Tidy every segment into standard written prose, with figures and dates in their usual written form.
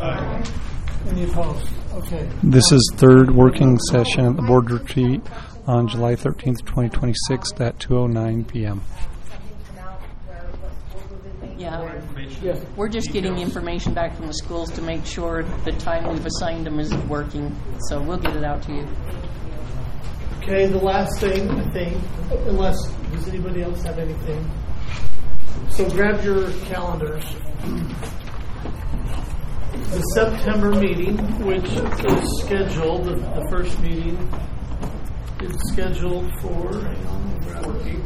Aye. Any opposed? Okay. This is third working session at the board retreat on July 13th, 2026 at 2:09 p.m. Yeah, Yes. we're just getting information back from the schools to make sure the time we've assigned them is working. So we'll get it out to you. Okay, the last thing, I think, does anybody else have anything? So grab your calendars. The September meeting, which is scheduled, the first meeting is scheduled for, hang on, I'll grab it.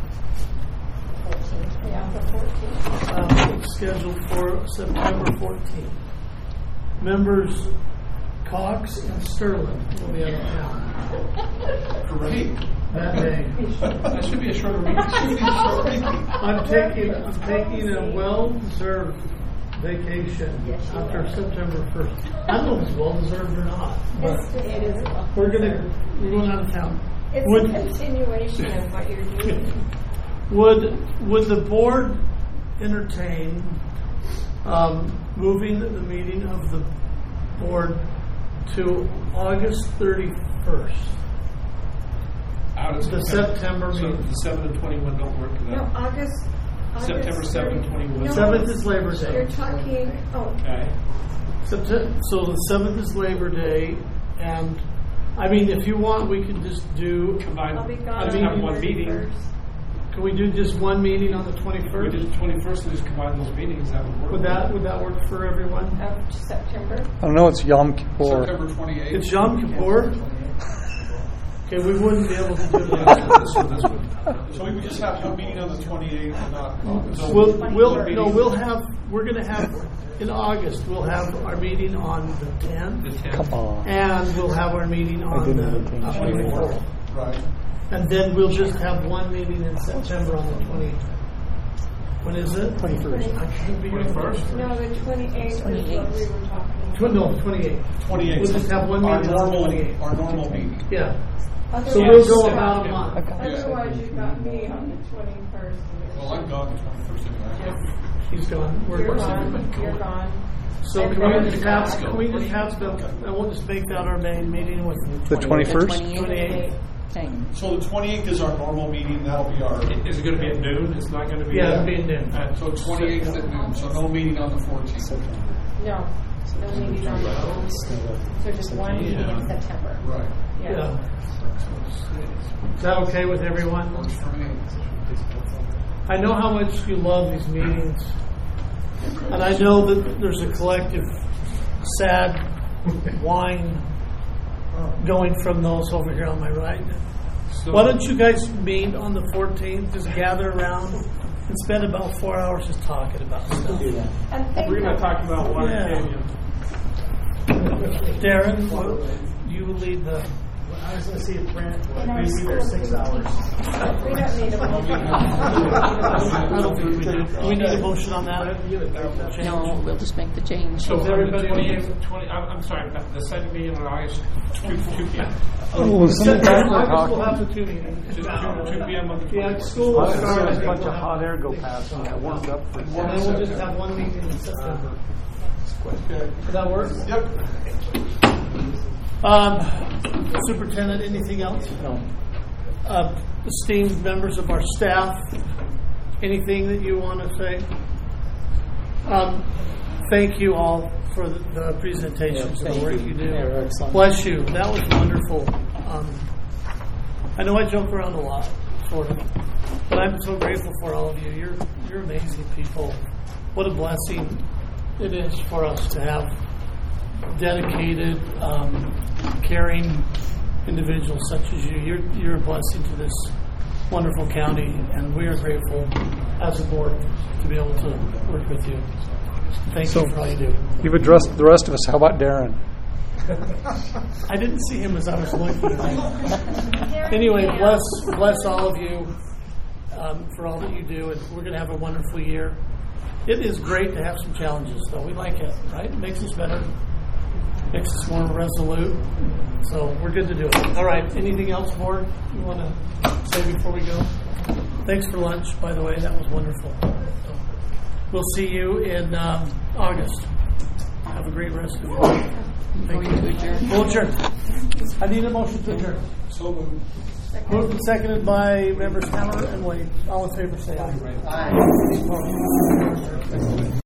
It's scheduled for September 14th. Members Cox and Sterling will be out of town Great. that day. That should be a shorter meeting. I'm taking a well-deserved vacation after September 1st. I don't know if it's well-deserved or not, but It is. we're going out of town. It's Would- a continuation of what you're doing. Would the board entertain moving the meeting of the board to August 31st? Out of The September So meeting. the 7 and 21 don't work for No, that. August. September 7, 21. No, 7th is Labor Day. You're talking, Okay. So the 7th is Labor Day, and I mean, if you want, we can just do. Combine. I'll be gone I Just mean, have on one the meeting. 31st. Can we do just one meeting on the We 21st? did the 21st and just combine those meetings. That would work. Would that work for everyone? Of September. I don't know, it's Yom Kippur. September 28th. It's Yom Kippur. Okay, we wouldn't be able to do Yeah, that. this one. So we would just have one meeting on the 28th and not. We're going to have in August. We'll have our meeting on the 10th, The 10th. Come on. and we'll have our meeting on didn't the entertain that. 24th, Right. and then we'll just have one meeting in September on the 20th. When is it? 21st. I can't be here. 21st? No, the 28th is what we were talking. No, 28th. 28th. We'll just have one Our meeting on the normal, 28th. our normal meeting. Yeah. Otherwise, So we'll go you've about a got- month. Otherwise, you've got me on the 21st. Well, I'm gone the 21st anyway. He's gone. You're gone. You're gone. So And can then we just the have, next I won't just make that our main meeting with The 21st? 28th. Okay. So the 28th is our normal meeting. That'll be our. Is it going to be at noon? It's not going to be. Yeah, it'll be at noon. So 28th at noon. So no meeting on the 14th. No. No meeting on the 14th. So just one meeting in September. Right. Yeah. Is that okay with everyone? Works for me. I know how much you love these meetings. And I know that there's a collective sad whine going from those over here on my right. So, Why don't you guys meet on the 14th? Just gather around and spend about 4 hours just talking about stuff. And think we're going to talk about water Yeah. canyon. Darren, you lead the. I was going to see a print. In our We'd be there school, 6 hours. we don't need a motion. I don't think we do. Do we need a motion on that? No, we'll just make the change. So Is everybody okay? 28th, I'm sorry, the second meeting in August, 2 p.m. Oh, was some time we're August we'll talking. have the 2 meetings. 2 p.m. on the 28th. Yeah, school will start. A bunch of hot air go past and get warmed up for And then we'll just have one meeting in September. Okay. Does that work? Yep. Superintendent, anything else? No. Esteemed members of our staff, anything that you want to say? Thank you all for the presentations and the work you do. Bless you. That was wonderful. I know I joke around a lot, sort of, but I'm so grateful for all of you. You're amazing people. What a blessing it is for us to have dedicated, caring individuals such as you. You're a blessing to this wonderful county, and we are grateful as a board to be able to work with you. Thank you for all you do. You've addressed the rest of us. How about Darren? I didn't see him as I was looking. Anyway, bless all of you for all that you do, and we're going to have a wonderful year. It is great to have some challenges, though. We like it, right? It makes us better, makes us more resolute. So we're good to do it. All right. Anything else, board, you want to say before we go? Thanks for lunch, by the way. That was wonderful. So we'll see you in August. Have a a great rest of your week. Thank you. To adjourn. We'll adjourn. I need a motion to adjourn. So moved. Moved and seconded by members Hammer and Wade. All in favor say aye. Aye.